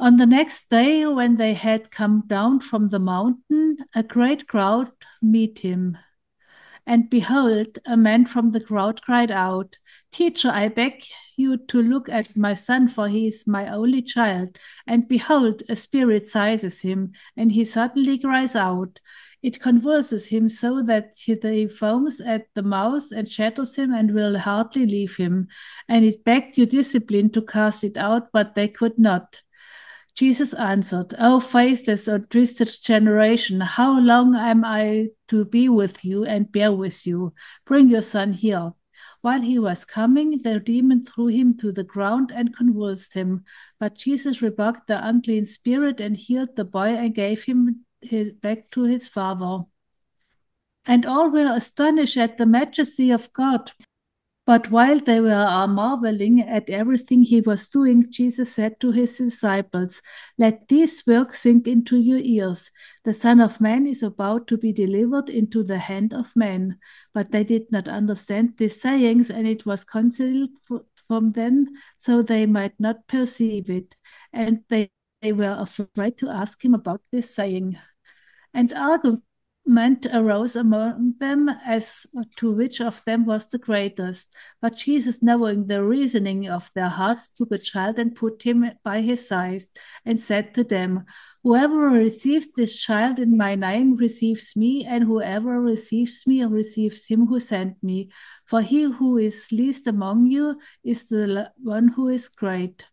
On the next day, when they had come down from the mountain, a great crowd met him. And behold, a man from the crowd cried out, Teacher, I beg you to look at my son, for he is my only child. And behold, a spirit seizes him, and he suddenly cries out. It convulses him so that he foams at the mouth and shatters him and will hardly leave him. And it begged you discipline to cast it out, but they could not. Jesus answered, O faithless or twisted generation, how long am I to be with you and bear with you? Bring your son here. While he was coming, the demon threw him to the ground and convulsed him. But Jesus rebuked the unclean spirit and healed the boy and gave him back to his father. And all were astonished at the majesty of God. But while they were marveling at everything he was doing, Jesus said to his disciples, Let these words sink into your ears. The Son of Man is about to be delivered into the hand of men. But they did not understand these sayings, and it was concealed from them, so they might not perceive it. And they were afraid to ask him about this saying. And argument arose among them as to which of them was the greatest. But Jesus, knowing the reasoning of their hearts, took a child and put him by his side, and said to them, Whoever receives this child in my name receives me, and whoever receives me receives him who sent me. For he who is least among you is the one who is great.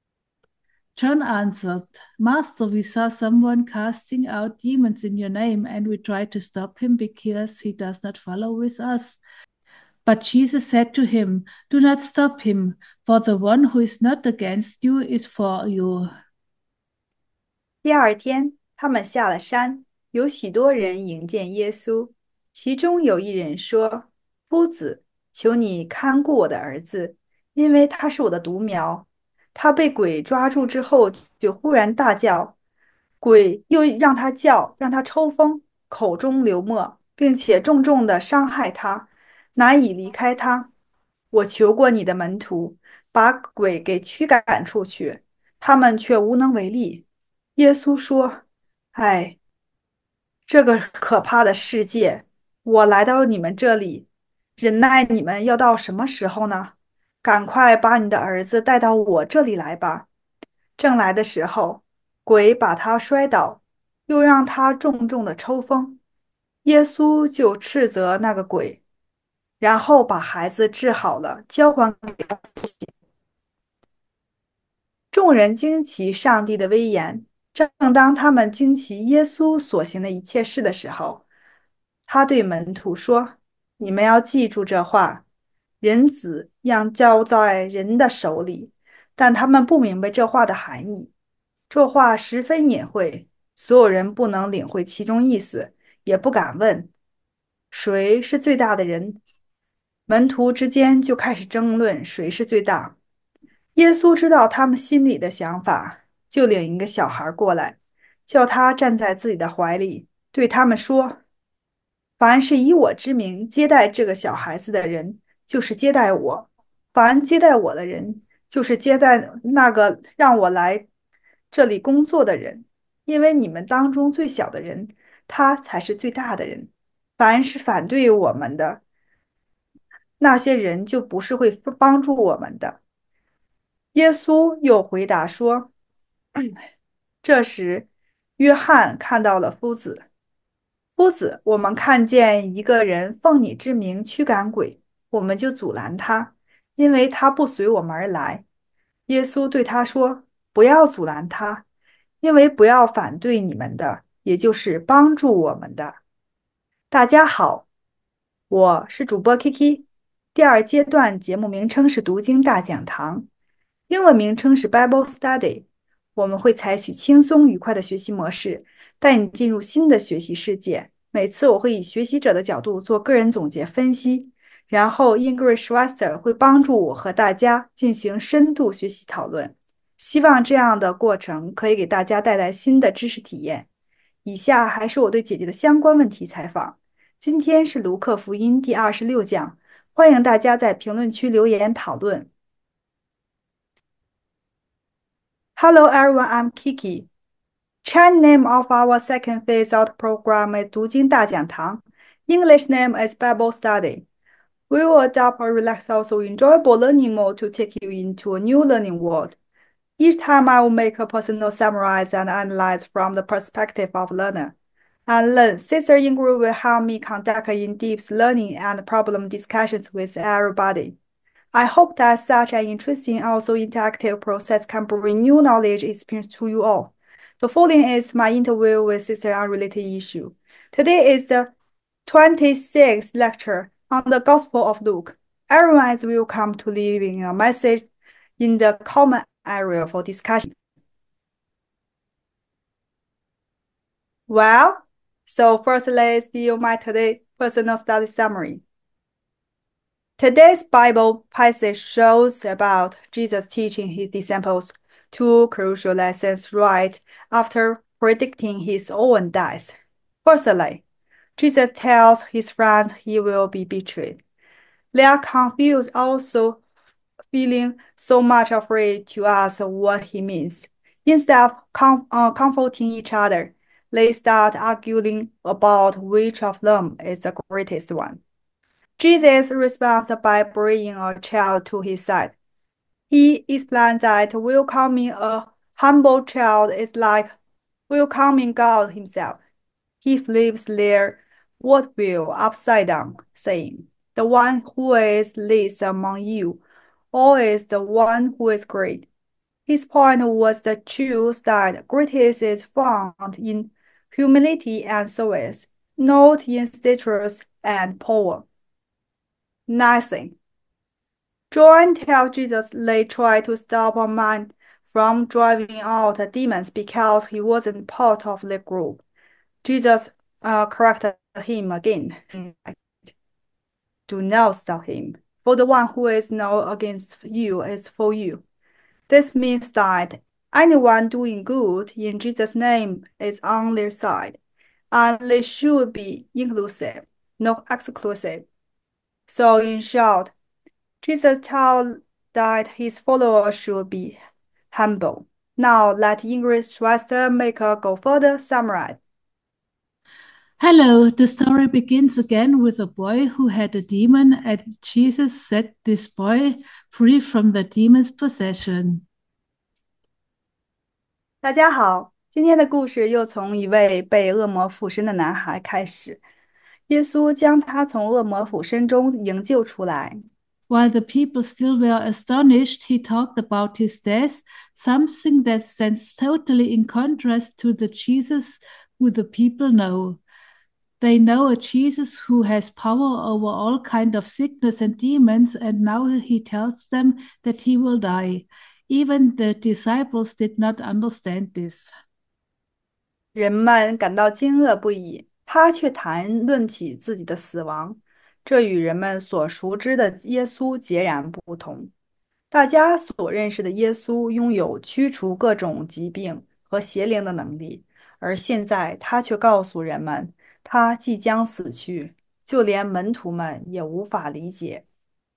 John answered, Master, we saw someone casting out demons in your name, and we tried to stop him because he does not follow with us. But Jesus said to him, Do not stop him, for the one who is not against you is for you. 第二天，他们下了山，有许多人迎见耶稣。其中有一人说：“夫子，求你看顾我的儿子，因为他是我的独苗。他被鬼抓住之后，就忽然大叫，鬼又让他叫，让他抽风，口中流沫，并且重重地伤害他，难以离开他。我求过你的门徒，把鬼给驱赶出去，他们却无能为力。”耶稣说：“哎，这个可怕的世界，我来到你们这里，忍耐你们要到什么时候呢？赶快把你的儿子带到我这里来吧。”正来的时候，鬼把他摔倒，又让他重重的抽风。耶稣就斥责那个鬼，然后把孩子治好了，交还给他。众人惊奇上帝的威严。正当他们惊奇耶稣所行的一切事的时候，他对门徒说：“你们要记住这话，人子要交在人的手里。”但他们不明白这话的含义。这话十分隐晦，所有人不能领会其中意思，也不敢问谁是最大的人。门徒之间就开始争论谁是最大。耶稣知道他们心里的想法，就领一个小孩过来，叫他站在自己的怀里，对他们说：“凡是以我之名接待这个小孩子的人，就是接待我；凡接待我的人，就是接待那个让我来这里工作的人。因为你们当中最小的人，他才是最大的人。凡是反对我们的那些人，就不是会帮助我们的。”耶稣又回答说：“这时，约翰看到了夫子。夫子，我们看见一个人奉你之名驱赶鬼，我们就阻拦他，因为他不随我们而来。”耶稣对他说：“不要阻拦他，因为不要反对你们的，也就是帮助我们的。”大家好，我是主播 Kiki。第二阶段节目名称是读经大讲堂，英文名称是 Bible Study。我们会采取轻松愉快的学习模式，带你进入新的学习世界。每次我会以学习者的角度做个人总结分析，然后 English Master 会帮助我和大家进行深度学习讨论。希望这样的过程可以给大家带来新的知识体验。以下还是我对姐姐的相关问题采访。今天是卢克福音第26讲，欢迎大家在评论区留言讨论。 Hello everyone, I'm Kiki. Chinese name of our second phase out program is 读经大讲堂. English name is Bible Study. We will adopt a relaxed, also enjoyable learning mode to take you into a new learning world. Each time I will make a personal summary and analyze from the perspective of learner. And learn, Sister Ingrid will help me conduct in-depth learning and problem discussions with everybody. I hope that such an interesting, also interactive process can bring new knowledge experience to you all. The following is my interview with Sister on related issue. Today is the 26th lecture on the Gospel of Luke. Everyone is welcome to leaving a message in the comment area for discussion. Well, so first let's do my today personal study summary. Today's Bible passage shows about Jesus teaching his disciples two crucial lessons right after predicting his own death. Firstly, Jesus tells his friends he will be betrayed. They are confused, also feeling so much afraid to ask what he means. Instead of comforting each other, they start arguing about which of them is the greatest one. Jesus responds by bringing a child to his side. He explains that welcoming a humble child is like welcoming God himself. He flips their what will upside down, saying, "The one who is least among you, always the one who is great." His point was the truth that greatness is found in humility and service, not in status and power. Nothing. John tells Jesus they tried to stop a man from driving out demons because he wasn't part of the group. Jesus corrected him again. Do not stop him, for the one who is not against you is for you. This means that anyone doing good in Jesus' name is on their side, and they should be inclusive, not exclusive. So, in short, Jesus taught that his followers should be humble. Now let Ingrid Schwester make a go further summary. Hello, the story begins again with a boy who had a demon, and Jesus set this boy free from the demon's possession. 大家好，今天的故事又从一位被恶魔附身的男孩开始。耶稣将他从恶魔附身中营救出来。 While the people still were astonished, he talked about his death, something that stands totally in contrast to the Jesus who the people know. They know a Jesus who has power over all kind of sickness and demons, and now he tells them that he will die. Even the disciples did not understand this. 人们感到惊愕不已，他却谈论起自己的死亡，这与人们所熟知的耶稣截然不同。大家所认识的耶稣拥有驱除各种疾病和邪灵的能力，而现在他却告诉人们，他即将死去，就连门徒们也无法理解。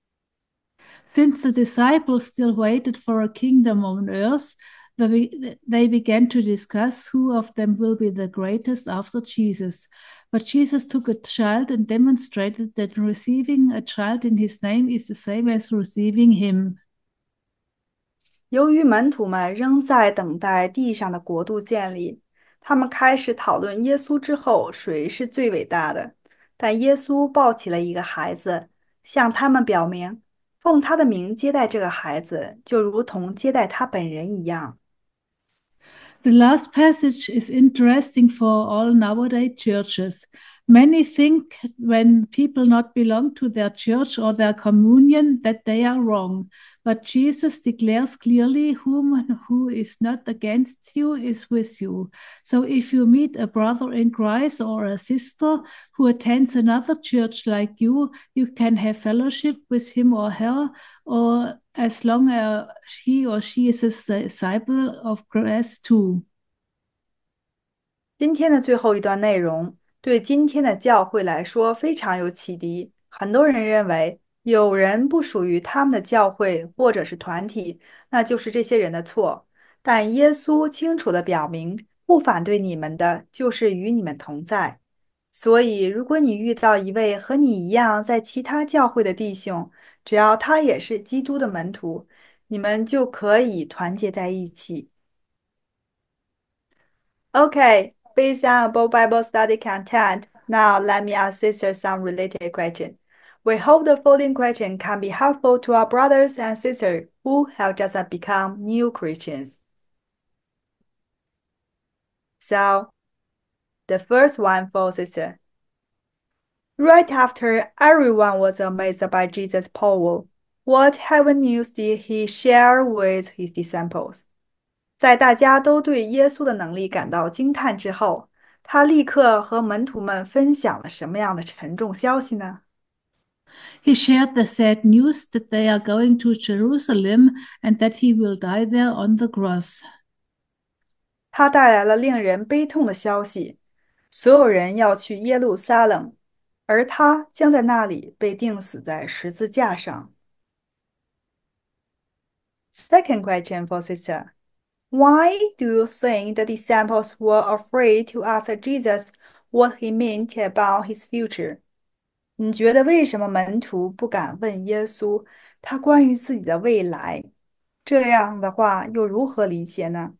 Since the disciples still waited for a kingdom on earth, they began to discuss who of them will be the greatest after Jesus. But Jesus took a child and demonstrated that receiving a child in his name is the same as receiving him. 由于门徒们仍在等待地上的国度建立，他们开始讨论耶稣之后谁是最伟大的。但耶稣抱起了一个孩子，向他们表明，奉他的名接待这个孩子，就如同接待他本人一样。 The last passage is interesting for all nowadays churches. Many think when people not belong to their church or their communion that they are wrong. But Jesus declares clearly who is not against you is with you. So if you meet a brother in Christ or a sister who attends another church like you can have fellowship with him or her, or as long as he or she is a disciple of Christ too. 今天的最后一段内容对今天的教会来说非常有启迪。很多人认为有人不属于他们的教会或者是团体，那就是这些人的错。 但耶稣清楚地表明，不反对你们的，就是与你们同在。所以，如果你遇到一位和你一样在其他教会的弟兄，只要他也是基督的门徒，你们就可以团结在一起。Okay, based on above Bible study content, now let me ask sisters some related questions. We hope the following question can be helpful to our brothers and sisters who have just become new Christians. So, the first one for sister. Right after everyone was amazed by Jesus' power, what heaven news did he share with his disciples? 在大家都对耶稣的能力感到惊叹之后，他立刻和门徒们分享了什么样的沉重消息呢？ He shared the sad news that they are going to Jerusalem and that he will die there on the cross. 他带来了令人悲痛的消息，所有人要去耶路撒冷，而他将在那里被钉死在十字架上。Second question for sister. Why do you think the disciples were afraid to ask Jesus what he meant about his future? 你觉得为什么门徒不敢问耶稣他关于自己的未来？这样的话又如何理解呢？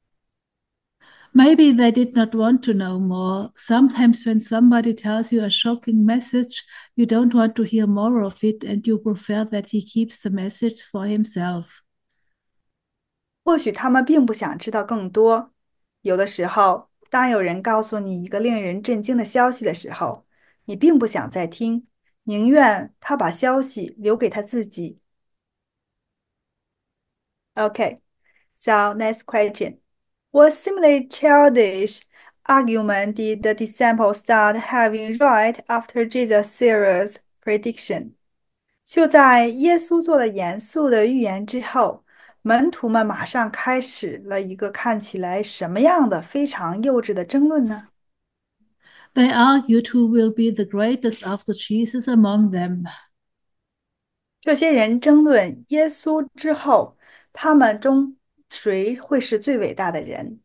Maybe they did not want to know more. Sometimes, when somebody tells you a shocking message, you don't want to hear more of it and you prefer that he keeps the message for himself. 或许他们并不想知道更多。有的时候，当有人告诉你一个令人震惊的消息的时候，你并不想再听，宁愿他把消息留给他自己。Okay, so next question. What similarly childish argument did the disciples start having right after Jesus' serious prediction? 就在耶稣做了严肃的预言之后，门徒们马上开始了一个看起来什么样的非常幼稚的争论呢？ They argued who will be the greatest after Jesus among them. 这些人争论耶稣之后，他们中谁会是最伟大的人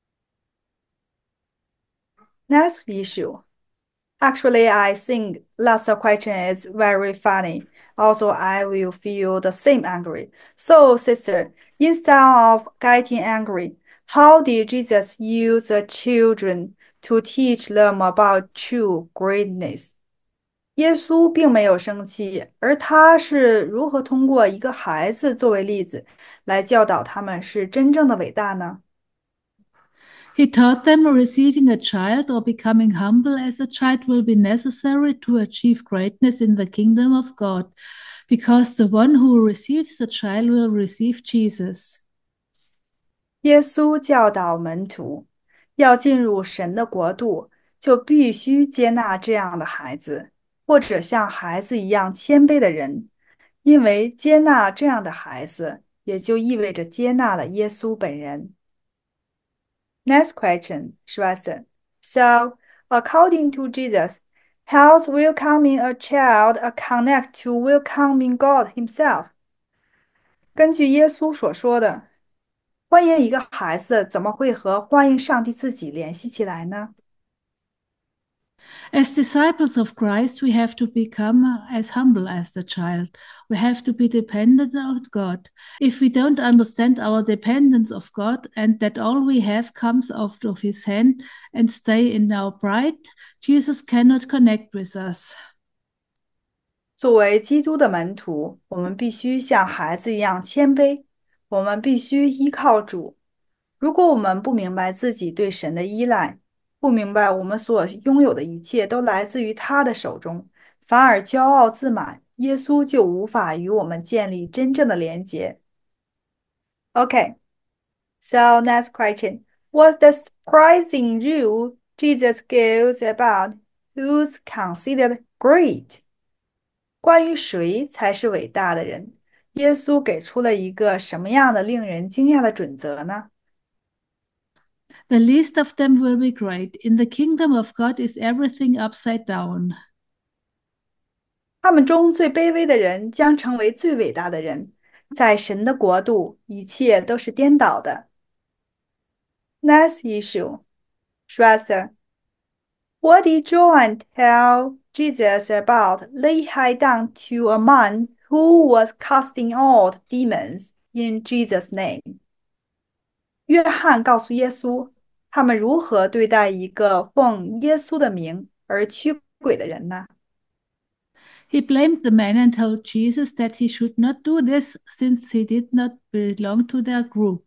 ？Next issue. Actually, I think last question is very funny. Also, I will feel the same angry. So, sister, instead of getting angry, how did Jesus use the children to teach them about true greatness? 耶稣并没有生气，而他是如何通过一个孩子作为例子来教导他们是真正的伟大呢？ He taught them receiving a child or becoming humble as a child will be necessary to achieve greatness in the kingdom of God, because the one who receives the child will receive Jesus. 耶稣教导门徒，要进入神的国度，就必须接纳这样的孩子，或者像孩子一样谦卑的人，因为接纳这样的孩子，也就意味着接纳了耶稣本人。Next question, Schwester. So, according to Jesus, how's welcoming a child a connect to welcoming God Himself? 根据耶稣所说的，欢迎一个孩子怎么会和欢迎上帝自己联系起来呢？ As disciples of Christ, we have to become as humble as the child. We have to be dependent on God. If we don't understand our dependence of God and that all we have comes out of His hand and stay in our pride, Jesus cannot connect with us. 作为基督的门徒，我们必须像孩子一样谦卑，我们必须依靠主。如果我们不明白自己对神的依赖，不明白我们所拥有的一切都来自于他的手中，反而骄傲自满，耶稣就无法与我们建立真正的连结。Okay, so next question. What's the surprising rule Jesus gives about who's considered great? 关于谁才是伟大的人，耶稣给出了一个什么样的令人惊讶的准则呢？ The least of them will be great. In the kingdom of God is everything upside down. 他们中最卑微的人将成为最伟大的人，在神的国度，一切都是颠倒的。 Next issue. Schwester, what did John tell Jesus about lay hands down to a man who was casting out demons in Jesus' name? 约翰告诉耶稣，他们如何对待一个奉耶稣的名而驱鬼的人呢？ He blamed the man and told Jesus that he should not do this since he did not belong to their group.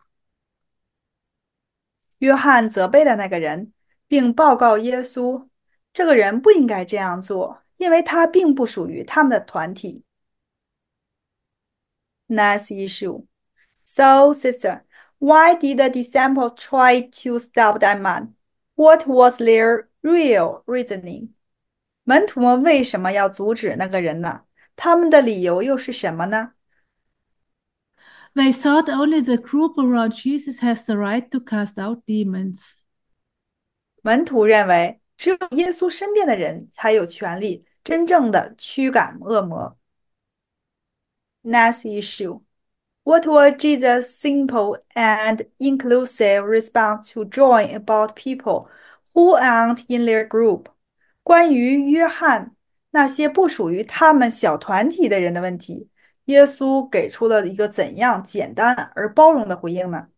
约翰责备了那个人，并报告耶稣，这个人不应该这样做，因为他并不属于他们的团体。Next issue. So, sister, why did the disciples try to stop that man? What was their real reasoning? 门徒们为什么要阻止那个人呢？他们的理由又是什么呢？ They thought only the group around Jesus has the right to cast out demons. 门徒认为，只有耶稣身边的人才有权利真正的驱赶恶魔。Next issue. What was Jesus' simple and inclusive response to join about people who aren't in their group? 关于约翰那些不属于他们小团体的人的问题，耶稣给出了一个怎样简单而包容的回应呢？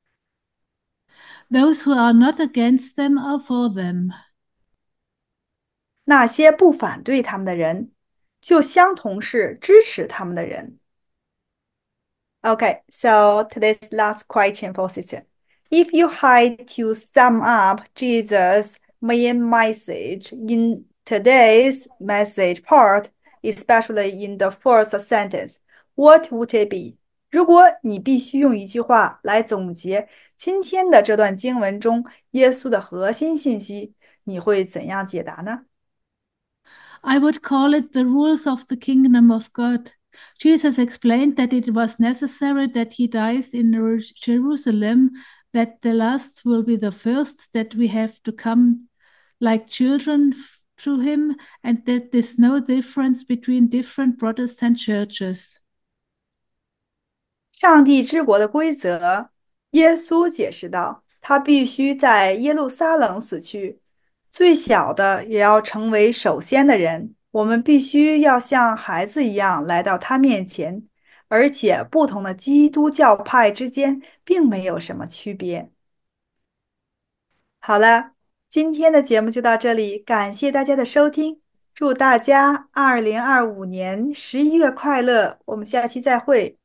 Those who are not against them are for them. 那些不反对他们的人，就相同是支持他们的人。Okay, so today's last question for sister. If you had to sum up Jesus' main message in today's message part, especially in the first sentence, what would it be? 如果你必须用一句话来总结今天的这段经文中耶稣的核心信息，你会怎样解答呢？ I would call it the rules of the kingdom of God. Jesus explained that it was necessary that he dies in Jerusalem, that the last will be the first, that we have to come like children to him, and that there's no difference between different Protestant churches. 上帝之国的规则，耶稣解释道：他必须在耶路撒冷死去，最小的也要成为首先的人。我们必须要像孩子一样来到他面前，而且不同的基督教派之间并没有什么区别。好了，今天的节目就到这里，感谢大家的收听，祝大家2025年11月快乐，我们下期再会。